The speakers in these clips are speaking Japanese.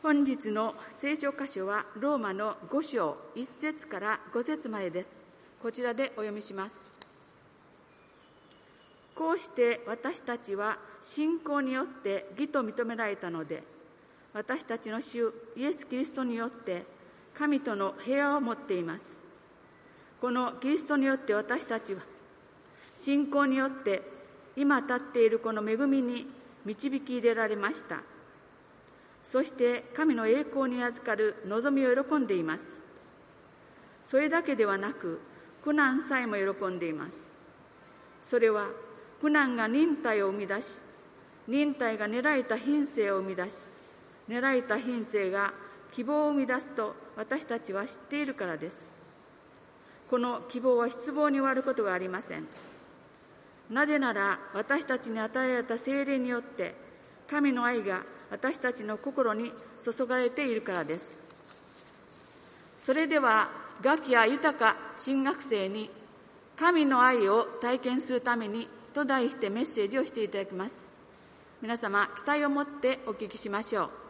本日の聖書箇所はローマの5章1節から5節までです。こちらでお読みします。こうして私たちは信仰によって義と認められたので、私たちの主イエス・キリストによって神との平和を持っています。このキリストによって私たちは信仰によって今立っているこの恵みに導き入れられました。そして神の栄光に預かる望みを喜んでいます。それだけではなく苦難さえも喜んでいます。それは苦難が忍耐を生み出し、忍耐が練られた品性を生み出し、練られた品性が希望を生み出すと私たちは知っているからです。この希望は失望に終わることがありません。なぜなら私たちに与えられた聖霊によって神の愛が私たちの心に注がれているからです。それではガキや豊か新学生に神の愛を体験するためにと題してメッセージをしていただきます。皆様期待を持ってお聞きしましょう。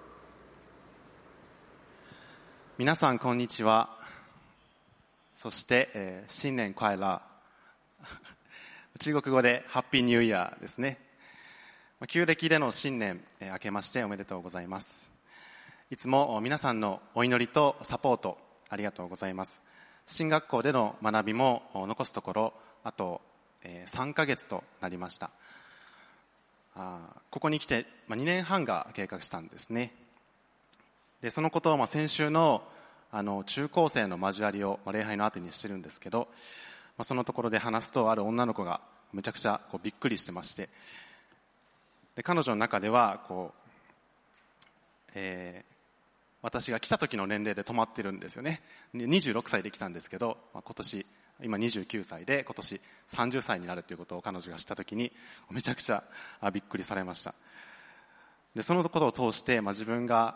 皆さんこんにちは。そして、新年快乐。中国語でハッピーニューイヤーですね。旧暦での新年、明けましておめでとうございます。いつも皆さんのお祈りとサポートありがとうございます。新学校での学びも残すところあと3ヶ月となりました。ここに来て2年半が経過したんですね。でそのことを先週の中高生の交わりを礼拝の後にしてるんですけど、そのところで話すとある女の子がめちゃくちゃびっくりしてまして、で彼女の中では私が来た時の年齢で止まってるんですよね。26歳で来たんですけど、今29歳で今年30歳になるということを彼女が知った時にめちゃくちゃびっくりされました。でそのことを通して自分が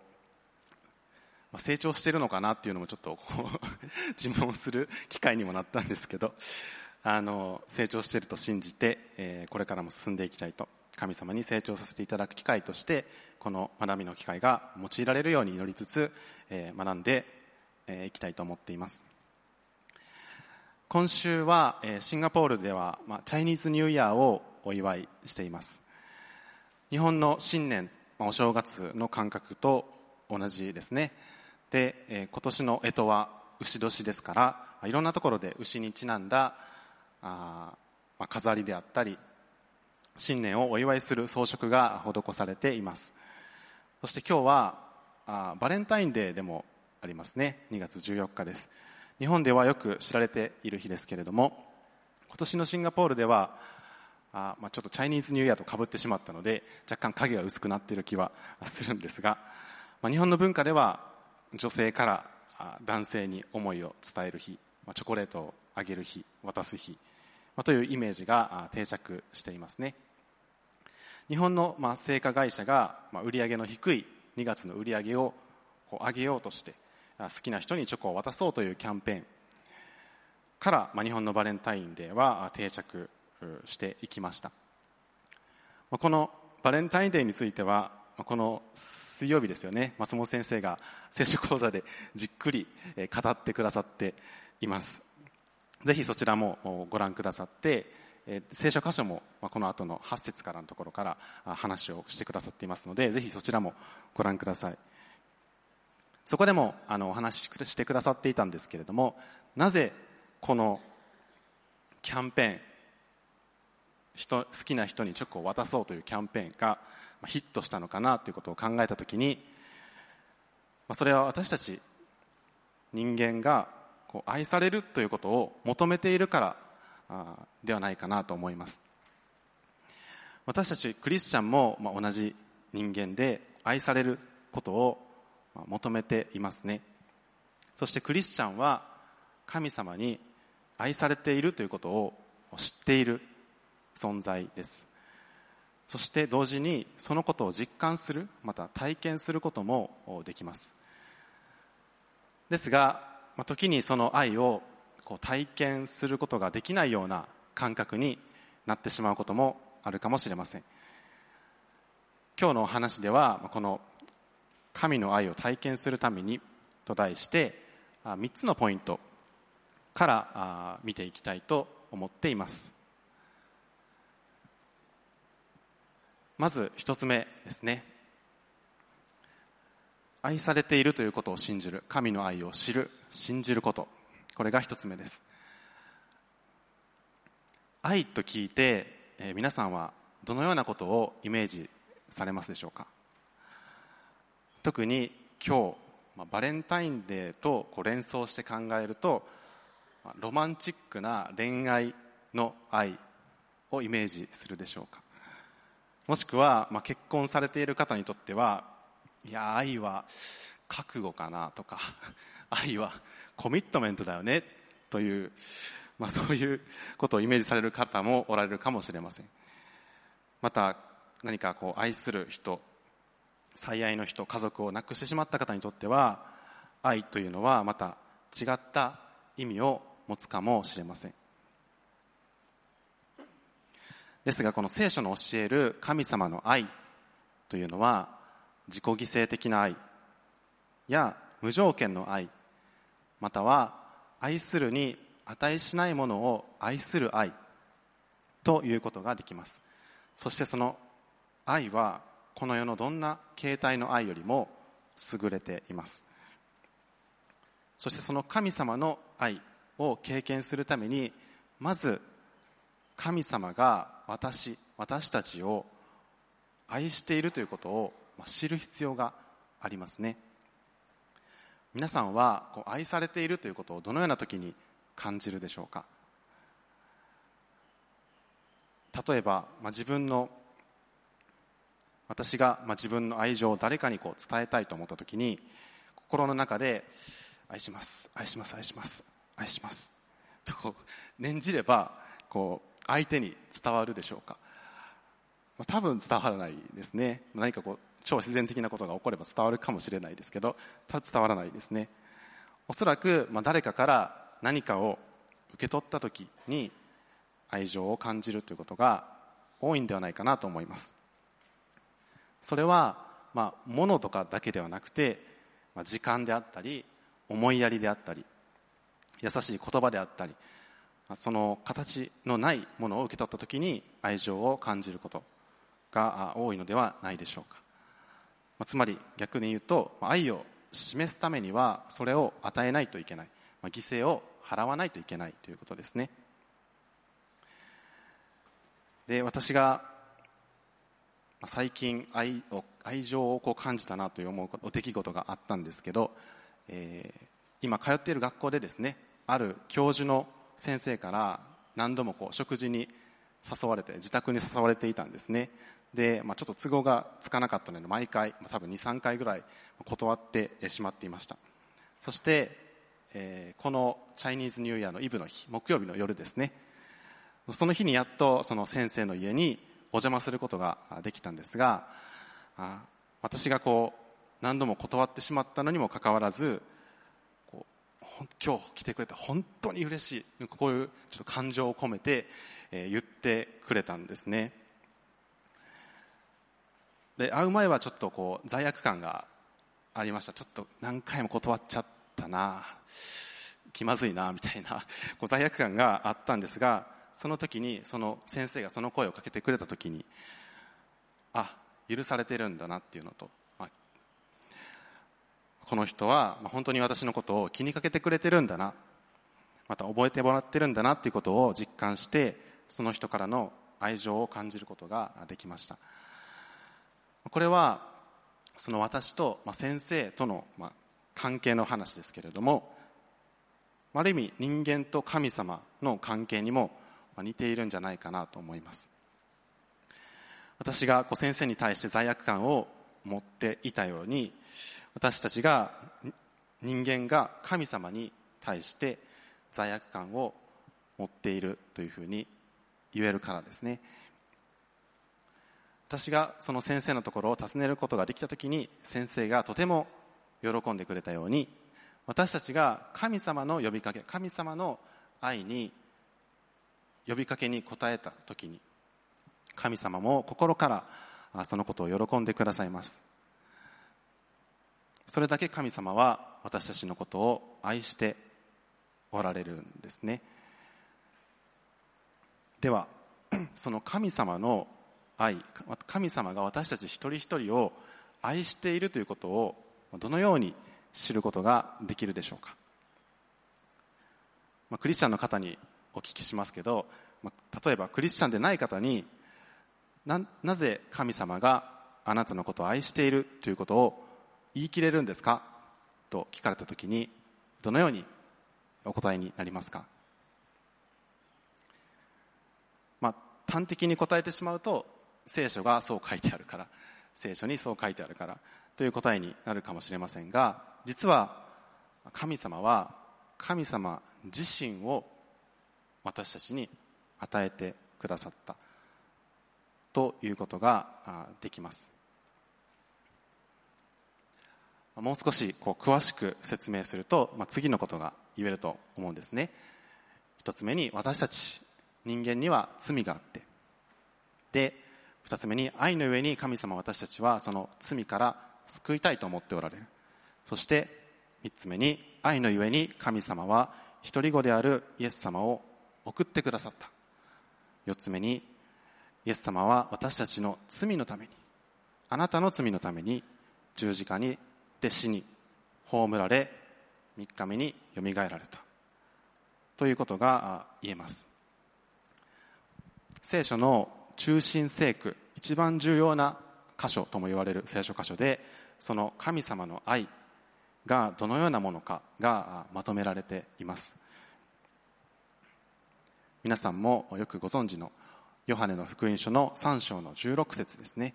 成長しているのかなっていうのもちょっと自問する機会にもなったんですけど、成長していると信じて、これからも進んでいきたいと、神様に成長させていただく機会としてこの学びの機会が用いられるように祈りつつ、学んでいきたいと思っています。今週はシンガポールではチャイニーズニューイヤーをお祝いしています。日本の新年、お正月の感覚と同じですね。で、今年の干支は牛年ですから、いろんなところで牛にちなんだ飾りであったり新年をお祝いする装飾が施されています。そして今日はバレンタインデーでもありますね。2月14日です。日本ではよく知られている日ですけれども、今年のシンガポールではちょっとチャイニーズニューイヤーと被ってしまったので若干影が薄くなっている気はするんですが、日本の文化では女性から男性に思いを伝える日、チョコレートをあげる日、渡す日、というイメージが定着していますね。日本の製菓会社が売上の低い2月の売り上げを上げようとして好きな人にチョコを渡そうというキャンペーンから日本のバレンタインデーは定着していきました。このバレンタインデーについてはこの水曜日ですよね、松本先生が聖書講座でじっくり語ってくださっています。ぜひそちらもご覧くださって、聖書箇所もこの後の8節からのところから話をしてくださっていますので、ぜひそちらもご覧ください。そこでもお話ししてくださっていたんですけれども、なぜこのキャンペーン、好きな人にチョコを渡そうというキャンペーンがヒットしたのかなということを考えたときに、それは私たち人間が愛されるということを求めているからではないかなと思います。私たちクリスチャンも同じ人間で愛されることを求めていますね。そしてクリスチャンは神様に愛されているということを知っている存在です。そして同時にそのことを実感する、また体験することもできます。ですが時にその愛を体験することができないような感覚になってしまうこともあるかもしれません。今日のお話ではこの神の愛を体験するためにと題して3つのポイントから見ていきたいと思っています。まず1つ目ですね。愛されているということを信じる、神の愛を知る、信じること、これが1つ目です。愛と聞いて、皆さんはどのようなことをイメージされますでしょうか。特に今日、バレンタインデーと連想して考えると、ロマンチックな恋愛の愛をイメージするでしょうか。もしくは、結婚されている方にとっては、いや愛は覚悟かなとか、愛はコミットメントだよねという、そういうことをイメージされる方もおられるかもしれません。また何か愛する人、最愛の人、家族を亡くしてしまった方にとっては、愛というのはまた違った意味を持つかもしれません。ですが、この聖書の教える神様の愛というのは、自己犠牲的な愛や無条件の愛、または愛するに値しないものを愛する愛ということができます。そしてその愛はこの世のどんな形態の愛よりも優れています。そしてその神様の愛を経験するために、まず神様が私たちを愛しているということを知る必要がありますね。皆さんは愛されているということをどのような時に感じるでしょうか。例えば、私が自分の愛情を誰かに伝えたいと思った時に、心の中で愛します、愛します、愛します、愛しますと念じれば相手に伝わるでしょうか。多分伝わらないですね。何か超自然的なことが起これば伝わるかもしれないですけど、伝わらないですね。おそらく誰かから何かを受け取った時に愛情を感じるということが多いんではないかなと思います。それは物とかだけではなくて、時間であったり、思いやりであったり、優しい言葉であったり、その形のないものを受け取った時に愛情を感じることが多いのではないでしょうか。つまり逆に言うと、愛を示すためにはそれを与えないといけない、犠牲を払わないといけないということですね。で、私が最近愛情を感じたなという思う出来事があったんですけど、今通っている学校でですね、ある教授の先生から何度も食事に誘われて、自宅に誘われていたんですね。で、ちょっと都合がつかなかったので毎回多分 2,3 回ぐらい断ってしまっていました。そして、このチャイニーズニューイヤーのイブの日、木曜日の夜ですね、その日にやっとその先生の家にお邪魔することができたんですが、私が何度も断ってしまったのにもかかわらず、今日来てくれて本当に嬉しい、こういうちょっと感情を込めて、言ってくれたんですね。で、会う前はちょっと罪悪感がありました。ちょっと何回も断っちゃったな、気まずいなみたいな罪悪感があったんですが、その時にその先生がその声をかけてくれた時に、許されてるんだなっていうのと、この人は本当に私のことを気にかけてくれてるんだな、また覚えてもらってるんだなっていうことを実感して、その人からの愛情を感じることができました。これはその私と先生との関係の話ですけれども、ある意味人間と神様の関係にも似ているんじゃないかなと思います。私が先生に対して罪悪感を持っていたように、私たちが人間が神様に対して罪悪感を持っているというふうに言えるからですね。私がその先生のところを訪ねることができたときに、先生がとても喜んでくれたように、私たちが神様の呼びかけ、神様の愛に呼びかけに応えたときに、神様も心からそのことを喜んでくださいます。 それだけ神様は私たちのことを愛しておられるんですね。ではその神様の愛、神様が私たち一人一人を愛しているということをどのように知ることができるでしょうか。クリスチャンの方にお聞きしますけど、例えばクリスチャンでない方になぜ神様があなたのことを愛しているということを言い切れるんですかと聞かれたときに、どのようにお答えになりますか。端的に答えてしまうと、聖書がそう書いてあるから、聖書にそう書いてあるからという答えになるかもしれませんが、実は神様は神様自身を私たちに与えてくださったということができます。もう少し詳しく説明すると、次のことが言えると思うんですね。一つ目に、私たち人間には罪があって、で二つ目に、愛の上に神様私たちはその罪から救いたいと思っておられる。そして三つ目に、愛の上に神様は一人子であるイエス様を送ってくださった。四つ目に、イエス様は私たちの罪のために、あなたの罪のために十字架にで死に葬られ、三日目によみがえられたということが言えます。聖書の中心聖句、一番重要な箇所とも言われる聖書箇所で、その神様の愛がどのようなものかがまとめられています。皆さんもよくご存知のヨハネの福音書の3章の16節ですね。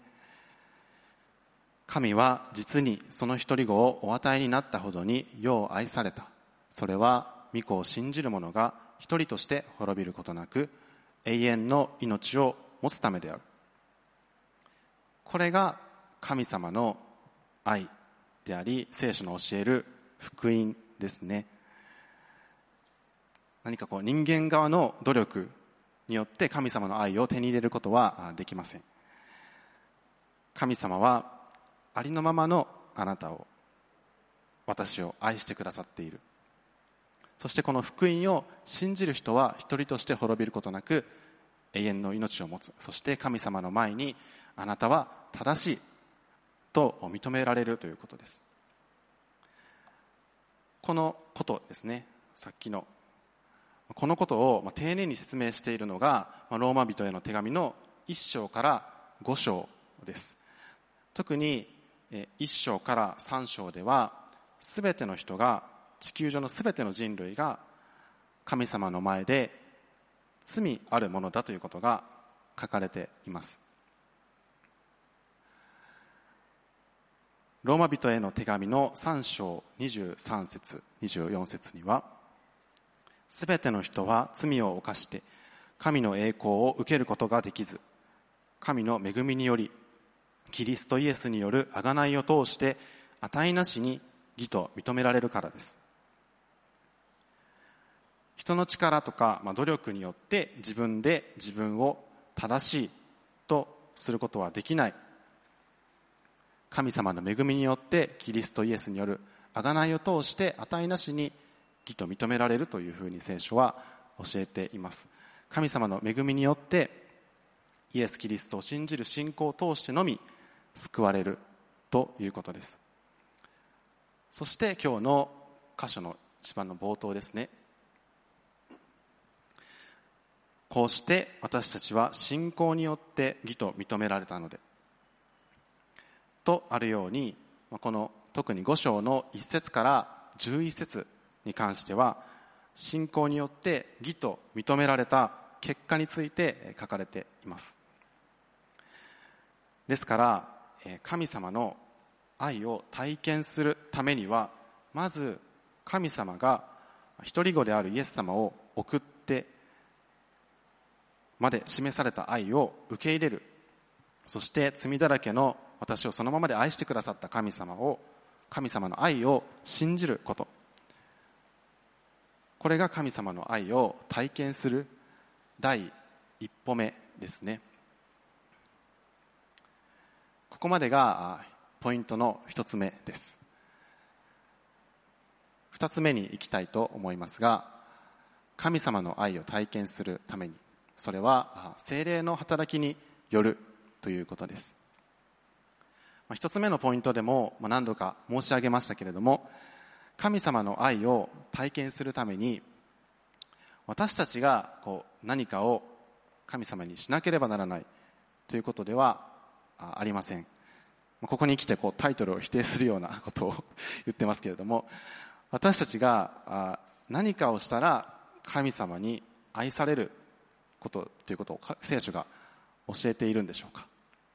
神は実にその一人子をお与えになったほどに世を愛された。それは御子を信じる者が一人として滅びることなく、永遠の命を持つためである。これが神様の愛であり、聖書の教える福音ですね。何か人間側の努力によって神様の愛を手に入れることはできません。神様はありのままのあなたを、私を愛してくださっている。そしてこの福音を信じる人は一人として滅びることなく永遠の命を持つ。そして神様の前にあなたは正しいと認められるということです。このことですね、さっきのこのことを丁寧に説明しているのがローマ人への手紙の1章から5章です。特に1章から3章では、すべての人が、地球上のすべての人類が神様の前で罪あるものだということが書かれています。ローマ人への手紙の3章23節24節には、すべての人は罪を犯して神の栄光を受けることができず、神の恵みによりキリストイエスによる贖いを通して値なしに義と認められるからです。人の力とか、努力によって自分で自分を正しいとすることはできない。神様の恵みによってキリストイエスによる贖いを通して値なしに義と認められるというふうに聖書は教えています。神様の恵みによってイエス・キリストを信じる信仰を通してのみ救われるということです。そして今日の箇所の一番の冒頭ですね。こうして私たちは信仰によって義と認められたのでとあるように、この特に5章の1節から11節に関しては、信仰によって義と認められた結果について書かれています。ですから神様の愛を体験するためには、まず神様が一人子であるイエス様を送ってまで示された愛を受け入れる。そして罪だらけの私をそのままで愛してくださった神様の愛を信じること。これが神様の愛を体験する第一歩目ですね。ここまでがポイントの一つ目です。 2つ目に行きたいと思いますが、神様の愛を体験するために、それは聖霊の働きによるということです。1つ目のポイントでも何度か申し上げましたけれども、神様の愛を体験するために私たちが何かを神様にしなければならないということではありません。ここに来てタイトルを否定するようなことを言ってますけれども、私たちが何かをしたら神様に愛されることということを聖書が教えているんでしょうか。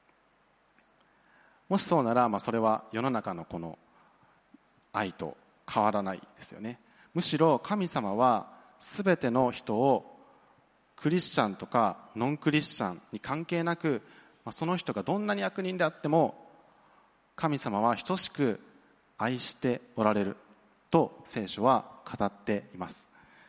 もしそうなら、それは世の中のこの愛と変わらないですよね。むしろ神様は全ての人をクリスチャンとかノンクリスチャンに関係なく、その人がどんなに悪人であっても神様は等しく愛しておられると聖書は語っています。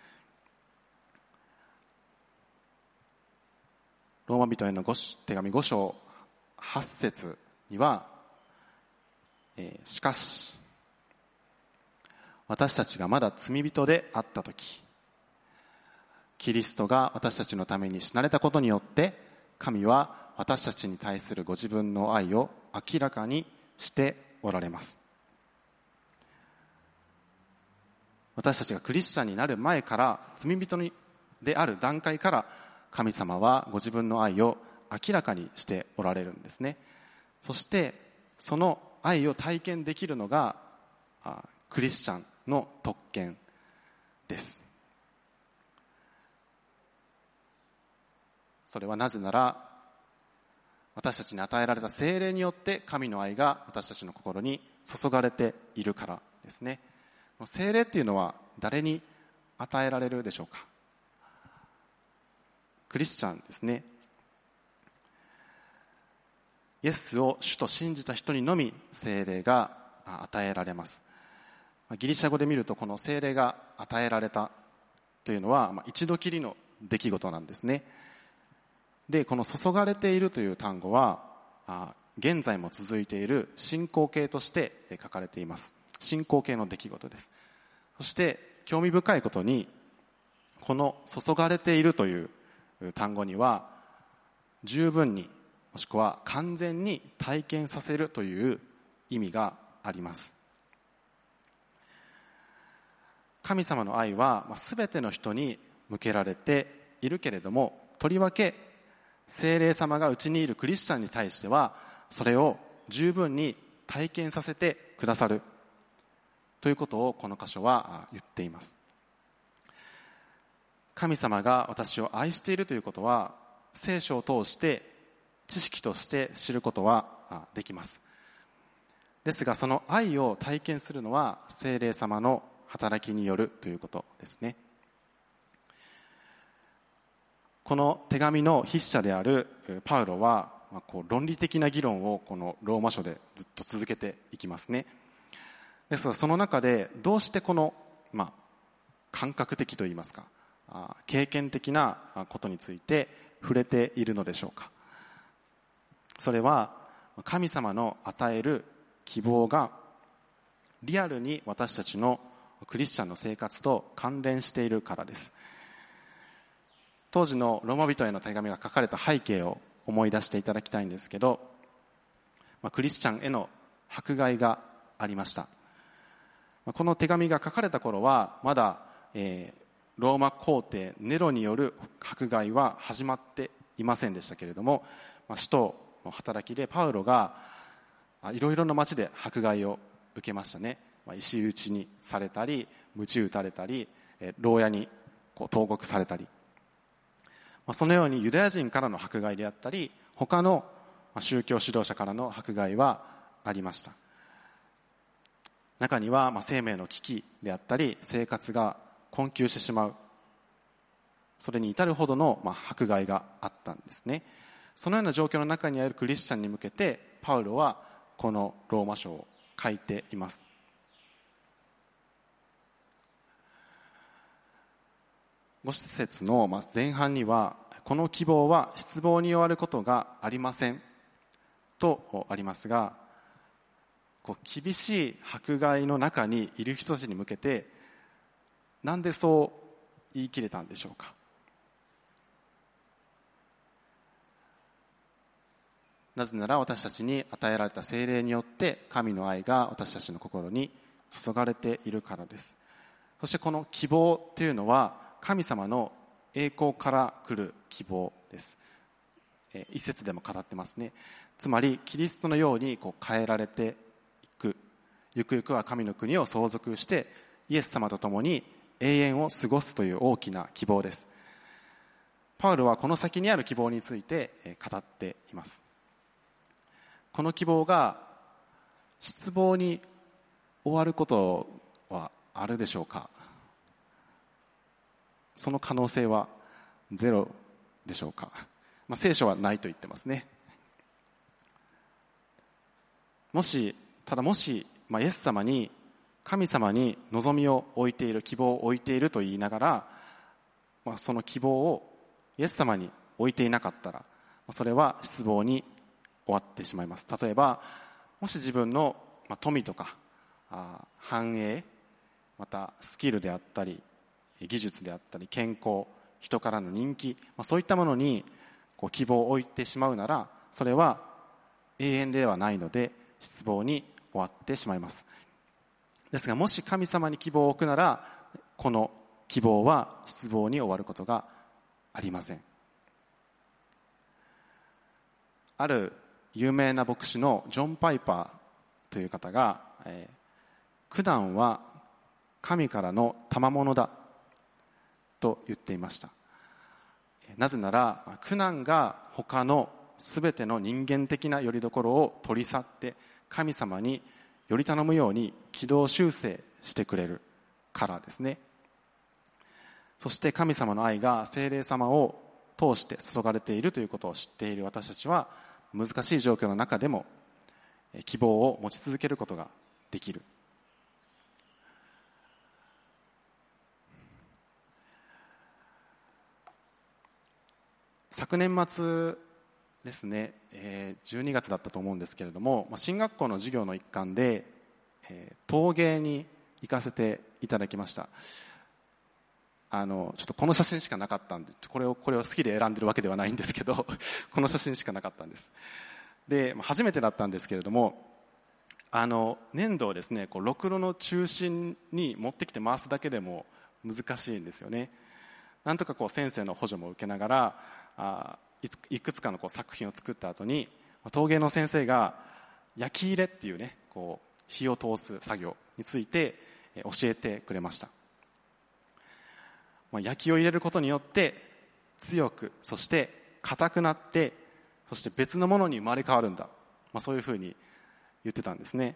ローマ人への手紙5章8節には、しかし私たちがまだ罪人であったとき、キリストが私たちのために死なれたことによって神は私たちに対するご自分の愛を明らかにしておられます。私たちがクリスチャンになる前から、罪人である段階から神様はご自分の愛を明らかにしておられるんですね。そしてその愛を体験できるのがクリスチャンの特権です。それはなぜなら、私たちに与えられた聖霊によって神の愛が私たちの心に注がれているからですね。聖霊っていうのは誰に与えられるでしょうか。クリスチャンですね。イエスを主と信じた人にのみ聖霊が与えられます。ギリシャ語で見ると、この聖霊が与えられたというのは一度きりの出来事なんですね。で、この注がれているという単語は現在も続いている進行形として書かれています。進行形の出来事です。そして興味深いことに、この注がれているという単語には十分に、もしくは完全に体験させるという意味があります。神様の愛は全ての人に向けられているけれども、とりわけ聖霊様がうちにいるクリスチャンに対してはそれを十分に体験させてくださるということをこの箇所は言っています。神様が私を愛しているということは聖書を通して知識として知ることはできます。ですが、その愛を体験するのは聖霊様の働きによるということですね。この手紙の筆者であるパウロは論理的な議論をこのローマ書でずっと続けていきますね。ですが、その中でどうしてこの、感覚的といいますか、経験的なことについて触れているのでしょうか。それは神様の与える希望がリアルに私たちのクリスチャンの生活と関連しているからです。当時のローマ人への手紙が書かれた背景を思い出していただきたいんですけど、クリスチャンへの迫害がありました。この手紙が書かれた頃はまだ、ローマ皇帝ネロによる迫害は始まっていませんでしたけれども、使徒の働きでパウロがいろいろな町で迫害を受けましたね。石打ちにされたり、鞭打たれたり、牢屋に投獄されたり、そのようにユダヤ人からの迫害であったり、他の宗教指導者からの迫害はありました。中には生命の危機であったり、生活が困窮してしまう、それに至るほどの迫害があったんですね。そのような状況の中にあるクリスチャンに向けてパウロはこのローマ書を書いています。5節の前半には、この希望は失望に終わることがありませんとありますが、厳しい迫害の中にいる人たちに向けてなんでそう言い切れたんでしょうか。なぜなら私たちに与えられた聖霊によって神の愛が私たちの心に注がれているからです。そしてこの希望というのは神様の栄光から来る希望です。一節でも語ってますね。つまりキリストのように変えられていく、ゆくゆくは神の国を相続してイエス様と共に永遠を過ごすという大きな希望です。パウロはこの先にある希望について語っています。この希望が失望に終わることはあるでしょうか。その可能性はゼロでしょうか。聖書はないと言ってますね。もしイエス様に神様に望みを置いている、希望を置いていると言いながら、その希望をイエス様に置いていなかったら、それは失望に終わってしまいます。例えばもし自分の富とか繁栄、またスキルであったり技術であったり健康、人からの人気、そういったものに希望を置いてしまうなら、それは永遠ではないので失望に終わってしまいます。ですがもし神様に希望を置くなら、この希望は失望に終わることがありません。ある有名な牧師のジョン・パイパーという方が、苦難は神からの賜物だと言っていました。なぜなら苦難が他のすべての人間的な拠り所を取り去って神様により頼むように軌道修正してくれるからですね。そして神様の愛が聖霊様を通して注がれているということを知っている私たちは、難しい状況の中でも希望を持ち続けることができる。昨年末ですね、12月だったと思うんですけれども、進学校の授業の一環で陶芸に行かせていただきました。ちょっとこの写真しかなかったんで、これを好きで選んでるわけではないんですけどこの写真しかなかったんです。で、初めてだったんですけれども、粘土をですね、ろくろの中心に持ってきて回すだけでも難しいんですよね。なんとか先生の補助も受けながらいくつかの作品を作った後に、陶芸の先生が焼き入れっていうね、火を通す作業について教えてくれました。焼きを入れることによって強く、そして硬くなって、そして別のものに生まれ変わるんだ、そういうふうに言ってたんですね。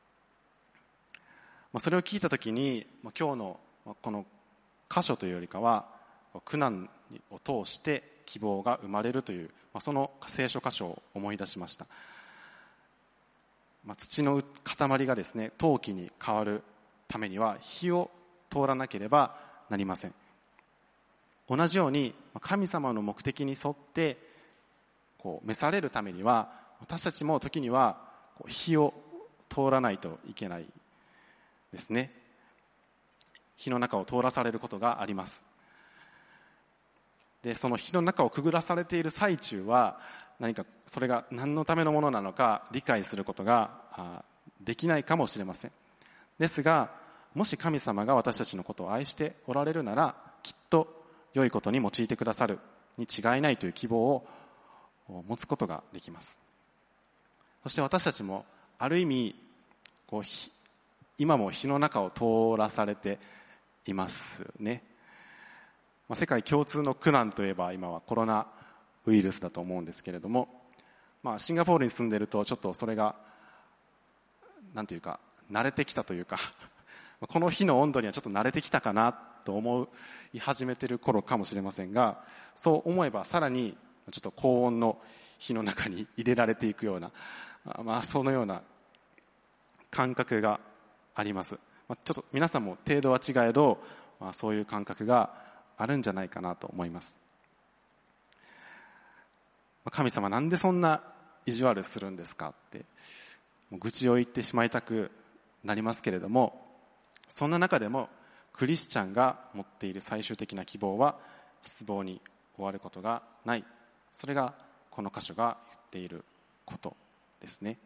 それを聞いたときに、今日のこの箇所というよりかは苦難を通して希望が生まれるという、その聖書箇所を思い出しました。土の塊がですね、陶器に変わるためには火を通らなければなりません。同じように神様の目的に沿って召されるためには、私たちも時には火を通らないといけないですね。火の中を通らされることがあります。で、その火の中をくぐらされている最中は、何かそれが何のためのものなのか理解することができないかもしれません。ですが、もし神様が私たちのことを愛しておられるなら、きっと良いことに用いてくださるに違いないという希望を持つことができます。そして私たちもある意味今も火の中を通らされていますね。世界共通の苦難といえば今はコロナウイルスだと思うんですけれども、シンガポールに住んでいるとちょっとそれがなんていうか慣れてきたというかこの火の温度にはちょっと慣れてきたかなと思い始めている頃かもしれませんが、そう思えばさらにちょっと高温の火の中に入れられていくような、そのような感覚があります。ちょっと皆さんも程度は違えど、そういう感覚があるんじゃないかなと思います。神様なんでそんな意地悪するんですかって愚痴を言ってしまいたくなりますけれども、そんな中でもクリスチャンが持っている最終的な希望は失望に終わることがない。それがこの箇所が言っていることですね。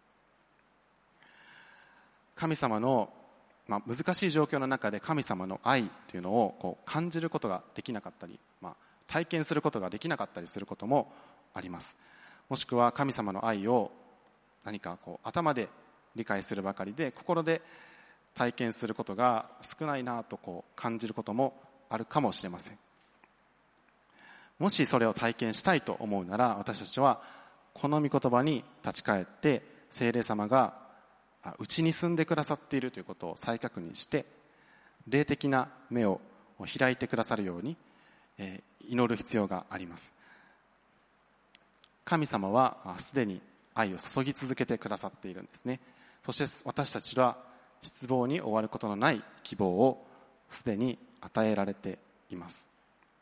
神様の、難しい状況の中で神様の愛というのを感じることができなかったり、体験することができなかったりすることもあります。もしくは神様の愛を何か頭で理解するばかりで心で体験することが少ないなと感じることもあるかもしれません。もしそれを体験したいと思うなら、私たちはこの御言葉に立ち返って聖霊様がうちに住んでくださっているということを再確認して、霊的な目を開いてくださるように祈る必要があります。神様はすでに愛を注ぎ続けてくださっているんですね。そして私たちは失望に終わることのない希望をすでに与えられています。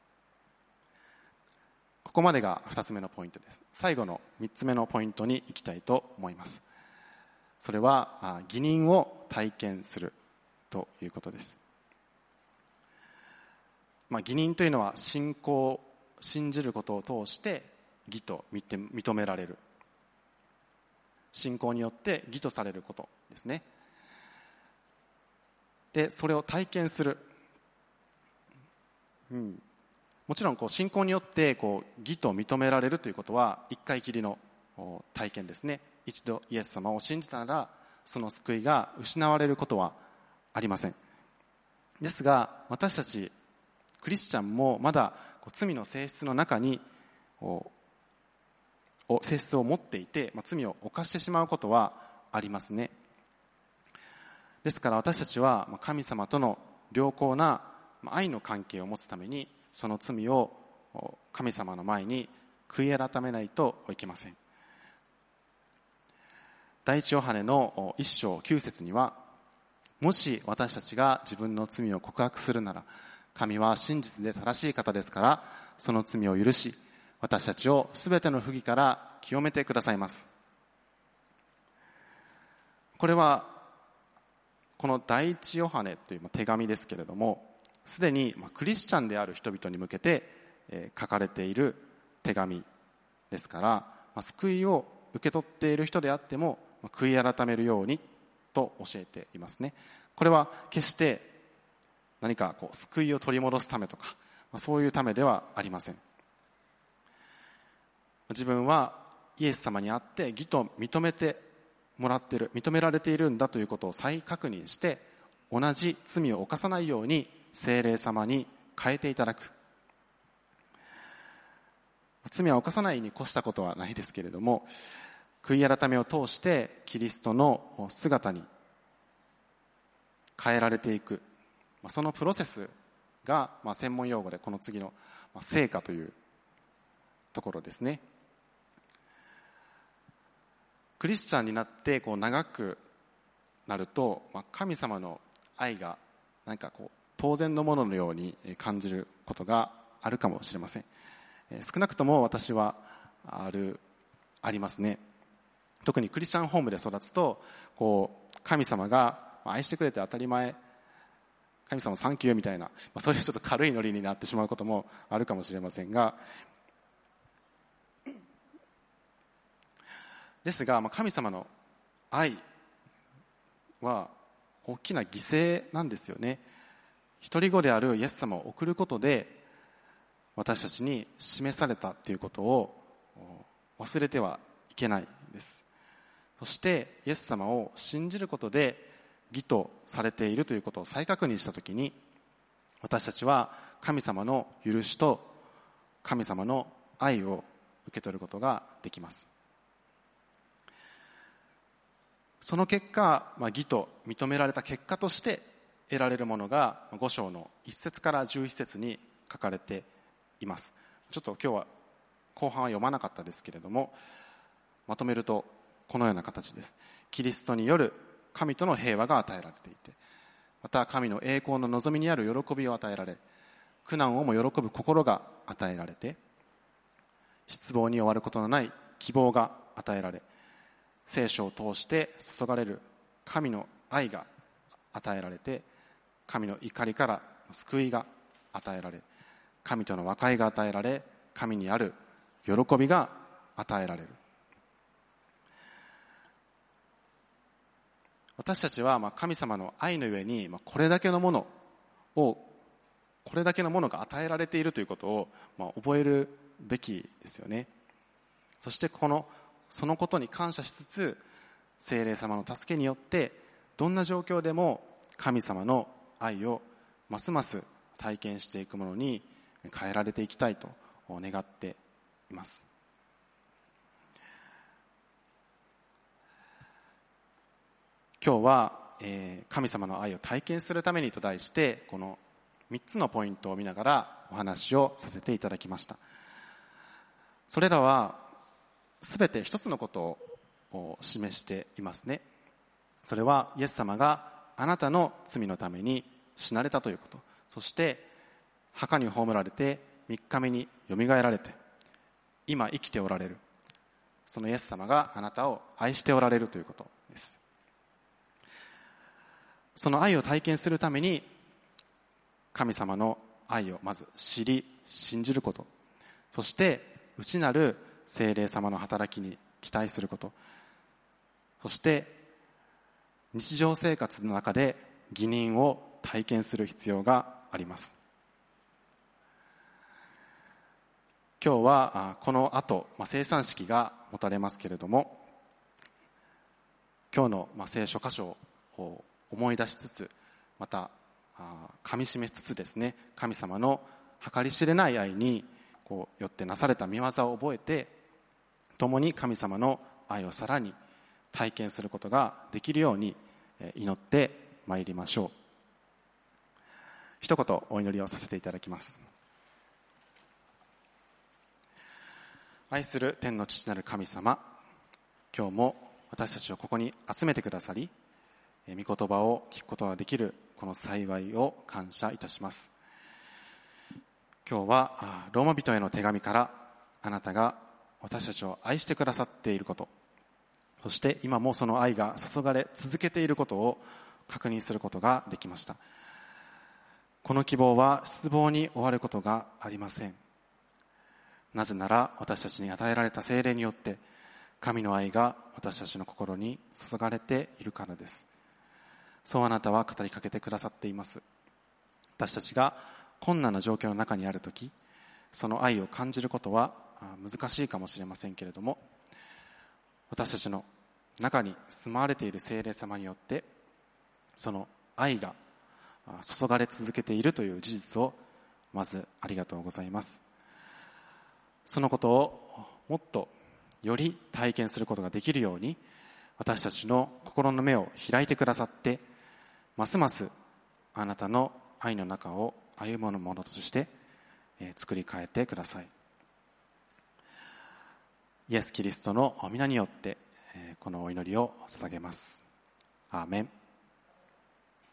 ここまでが2つ目のポイントです。最後の3つ目のポイントに行きたいと思います。それは義人を体験するということです。義人というのは信じることを通して義と認められる、信仰によって義とされることですね。でそれを体験する、もちろん信仰によって義と認められるということは一回きりの体験ですね。一度イエス様を信じたならその救いが失われることはありません。ですが私たちクリスチャンもまだ罪の性質の中に性質を持っていて、罪を犯してしまうことはありますね。ですから私たちは神様との良好な愛の関係を持つためにその罪を神様の前に悔い改めないといけません。第一ヨハネの1章9節には、もし私たちが自分の罪を告白するなら神は真実で正しい方ですからその罪を許し私たちをすべての不義から清めてくださいます。これはこの第一ヨハネという手紙ですけれども、すでにクリスチャンである人々に向けて書かれている手紙ですから、救いを受け取っている人であっても悔い改めるようにと教えていますね。これは決して何か救いを取り戻すためとかそういうためではありません。自分はイエス様にあって義と認められているんだということを再確認して同じ罪を犯さないように聖霊様に変えていただく。罪は犯さないに越したことはないですけれども、悔い改めを通してキリストの姿に変えられていく、そのプロセスが専門用語でこの次の聖化というところですね。クリスチャンになって長くなると神様の愛が何か当然のもののように感じることがあるかもしれません。少なくとも私はありますね。特にクリスチャンホームで育つと神様が愛してくれて当たり前、神様サンキューみたいな、そういうちょっと軽いノリになってしまうこともあるかもしれませんが、ですが神様の愛は大きな犠牲なんですよね。一人子であるイエス様を送ることで私たちに示されたということを忘れてはいけないです。そしてイエス様を信じることで義とされているということを再確認したときに、私たちは神様の許しと神様の愛を受け取ることができます。その結果、義と認められた結果として得られるものが5章の1節から11節に書かれています。ちょっと今日は後半は読まなかったですけれども、まとめるとこのような形です。キリストによる神との平和が与えられていて、また神の栄光の望みにある喜びを与えられ、苦難をも喜ぶ心が与えられて、失望に終わることのない希望が与えられ、聖書を通して注がれる神の愛が与えられて、 神の怒りから救いが与えられ、神との和解が与えられ、神にある喜びが与えられる。私たちは神様の愛のゆえにこれだけのものが与えられているということを覚えるべきですよね。そしてそのことに感謝しつつ、聖霊様の助けによってどんな状況でも神様の愛をますます体験していくものに変えられていきたいと願っています。今日は、神様の愛を体験するためにと題して、この3つのポイントを見ながらお話をさせていただきました。それらはすべて一つのことを示していますね。それはイエス様があなたの罪のために死なれたということ、そして墓に葬られて3日目によみがえられて今生きておられる、そのイエス様があなたを愛しておられるということです。その愛を体験するために神様の愛をまず知り信じること、そして内なる聖霊様の働きに期待すること、そして日常生活の中で義人を体験する必要があります。今日はこの後聖餐式が持たれますけれども、今日の聖書箇所を思い出しつつ、また噛み締めつつですね、神様の計り知れない愛によってなされた御業を覚えて、共に神様の愛をさらに体験することができるように祈ってまいりましょう。一言お祈りをさせていただきます。愛する天の父なる神様、今日も私たちをここに集めてくださり、御言葉を聞くことができるこの幸いを感謝いたします。今日はローマ人への手紙からあなたが私たちを愛してくださっていること、そして今もその愛が注がれ続けていることを確認することができました。この希望は失望に終わることがありません。なぜなら私たちに与えられた聖霊によって神の愛が私たちの心に注がれているからです。そうあなたは語りかけてくださっています。私たちが困難な状況の中にあるとき、その愛を感じることは難しいかもしれませんけれども、私たちの中に住まわれている聖霊様によってその愛が注がれ続けているという事実をまずありがとうございます。そのことをもっとより体験することができるように私たちの心の目を開いてくださって、ますますあなたの愛の中を歩むものとして作り変えてください。イエス・キリストの皆によってこのお祈りを捧げます。アーメン。